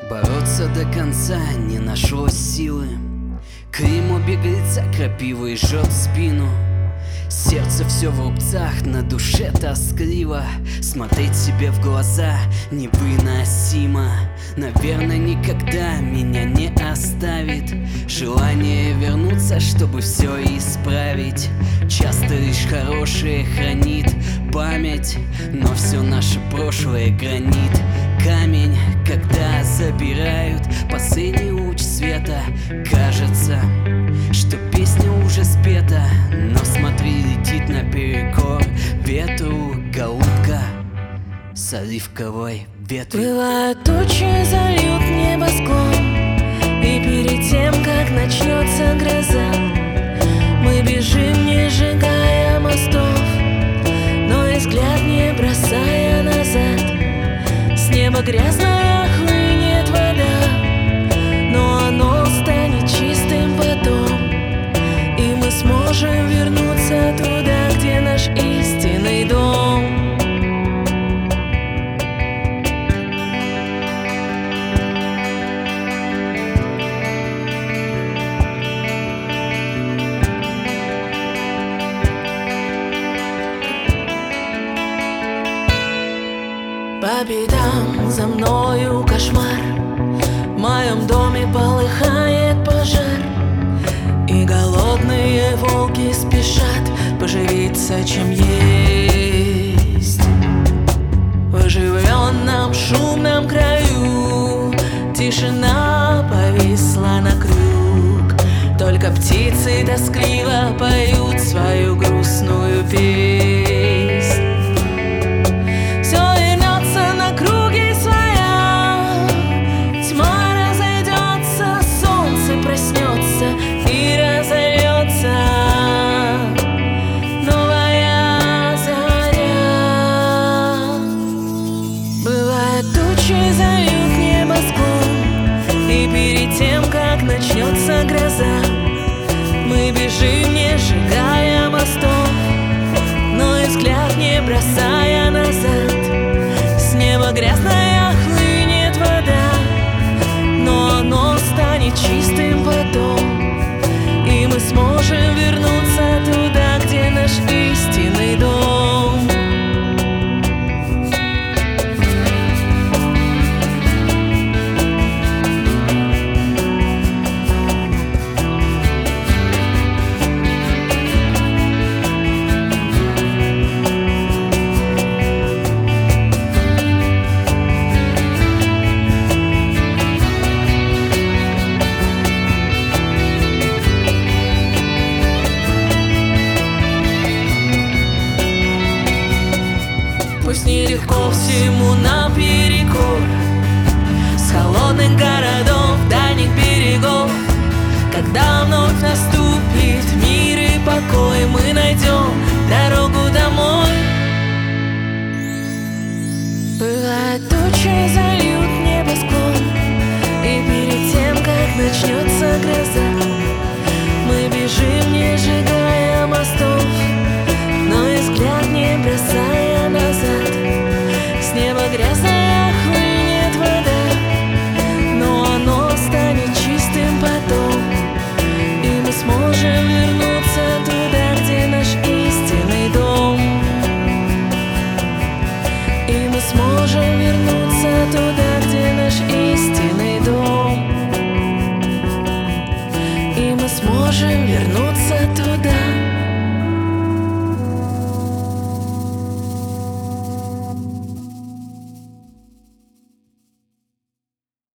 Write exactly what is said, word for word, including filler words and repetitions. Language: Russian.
Бороться до конца не нашлось силы. К Риму беглеца крапивой жжет спину. Сердце все в рубцах, на душе тоскливо. Смотреть себе в глаза невыносимо. Наверное, никогда меня не оставит желание вернуться, чтобы все исправить. Часто лишь хорошее хранит память, но все наше прошлое гранит. Камень, когда забирают последний луч света, кажется, что песня уже спета. Но смотри, летит наперекор ветру голубка с оливковой ветвью. Бывают тучи, зальют небосклон, и перед тем, как начнется гроза, мы бежим, не сжигая мостов, но и взгляд не бросая назад. С неба грязная хлынет вода, но оно станет чистым потом, и мы сможем вернуться туда, где наш истинный дом. По пятам за мною кошмар, в моем доме полыхает пожар, и голодные волки спешат поживиться, чем есть. В оживленном шумном краю тишина повисла на круг, только птицы тоскливо поют свою грустную песнь. Зальют небосклон, и перед тем, как начнется гроза, мы бежим, не сжигая мостов, но и взгляд не бросая назад. С неба грязная хлынет вода, но оно станет чистым потом, и мы сможем вернуться туда, где наш истинный дом. Пусть нелегко всему наперекор, с холодных городов, дальних берегов, когда вновь наступит мир и покой, мы найдем дорогу домой. Бывает, тучи зальют небосклон, и перед тем, как начнется гроза, мы бежим, не сжигая мостов, но и взгляд не бросая назад. С неба грязная хлынет вода, но оно станет чистым потом, и мы сможем вернуться туда, где наш истинный дом. И мы сможем вернуться туда, где наш истинный дом. И мы сможем вернуться